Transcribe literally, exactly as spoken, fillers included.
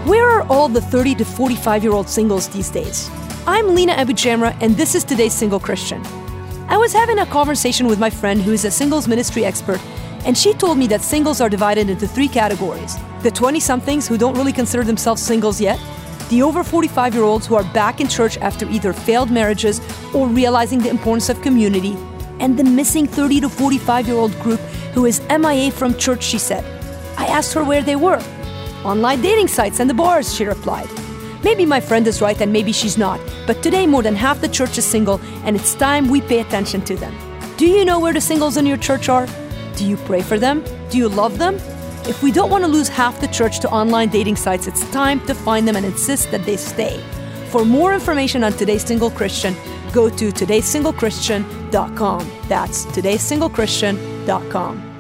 Where are all the thirty to forty-five-year-old singles these days? I'm Lena Abujamra, and this is Today's Single Christian. I was having a conversation with my friend who is a singles ministry expert, and she told me that singles are divided into three categories. The twenty-somethings who don't really consider themselves singles yet, the over forty-five-year-olds who are back in church after either failed marriages or realizing the importance of community, and the missing thirty to forty-five-year-old group who is M I A from church, she said. I asked her where they were. Online dating sites and the bars, she replied. Maybe my friend is right and maybe she's not, but today more than half the church is single and it's time we pay attention to them. Do you know where the singles in your church are? Do you pray for them? Do you love them? If we don't want to lose half the church to online dating sites, it's time to find them and insist that they stay. For more information on Today's Single Christian, go to todays single christian dot com. That's todays single christian dot com.